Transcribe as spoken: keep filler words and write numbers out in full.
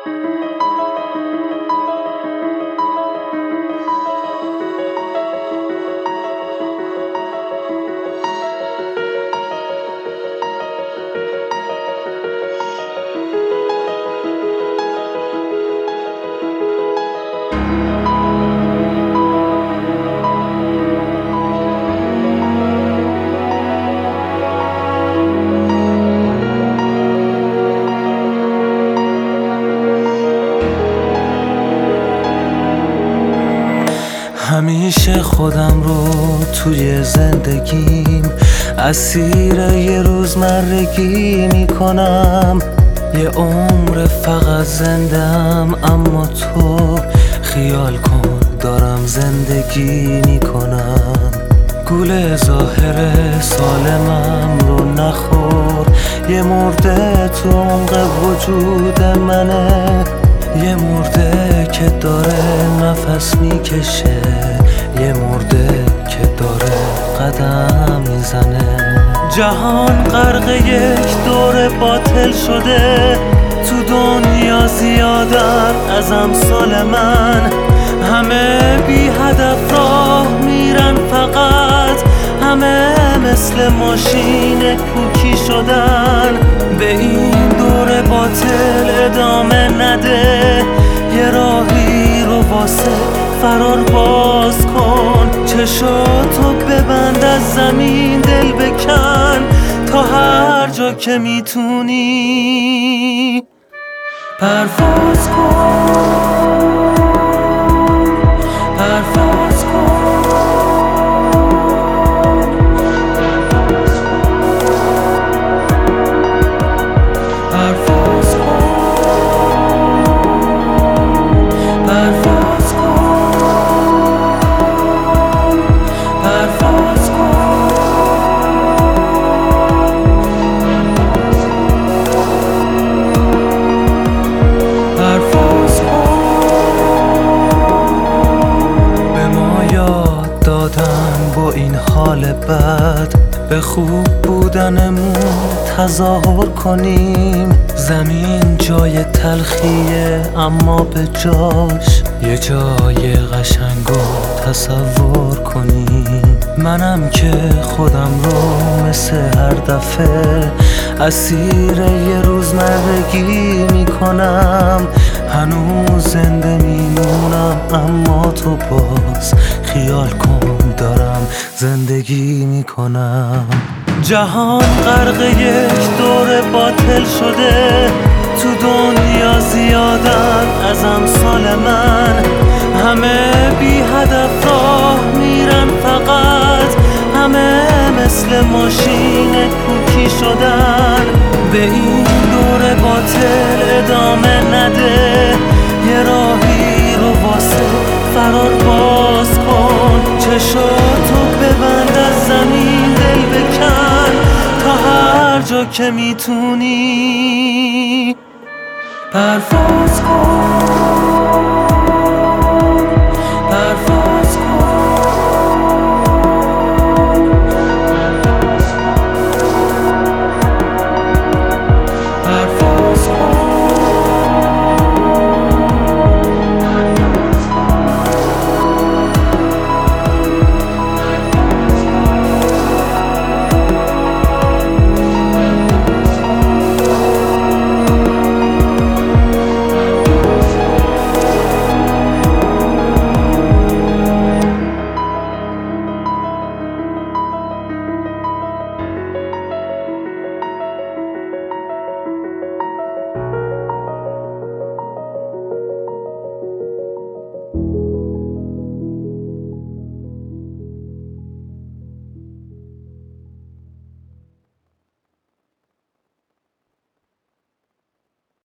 همیشه خودم رو توی زندگیم اسیر یه روزمرگی میکنم. یه عمر فقط زندم، اما تو خیال کن دارم زندگی میکنم. گول ظاهر سالمم رو نخور، یه مرده تو عمق وجود منه، یه مرده که داره نفس میکشه، یه مرده که داره قدم میزنه. جهان غرق یک دور باطل شده، تو دنیا زیادن از امثال من. همه بی هدف راه میرن فقط، همه مثل ماشین کوکی شدن. به این دور باطل ادامه نده، یه راهی رو واسه فرار باز کن. چشاتو ببند، از زمین دل بکن، تا هر جا که میتونی پرواز کن، پرواز کن. با این حال بد به خوب بودنمون تظاهر کنیم. زمین جای تلخیه، اما به جاش یه جای قشنگ رو تصور کنیم. منم که خودم رو مثل هر دفعه اسیر یه روزمرگی میکنم. هنوز زنده میمونم، اما تو باز خیال کن دارم زندگی میکنم. جهان غرق یک دور باطل شده، تو دنیا زیادن از امثال من. همه بی هدف راه میرن فقط، همه مثل ماشین کوکی شدن. به این دور باطل ادامه نده، یه راهی رو واسه فرار باز کن. چشاتو ببند، از زمین دل بکن، تا هر جا که میتونی پرواز کن.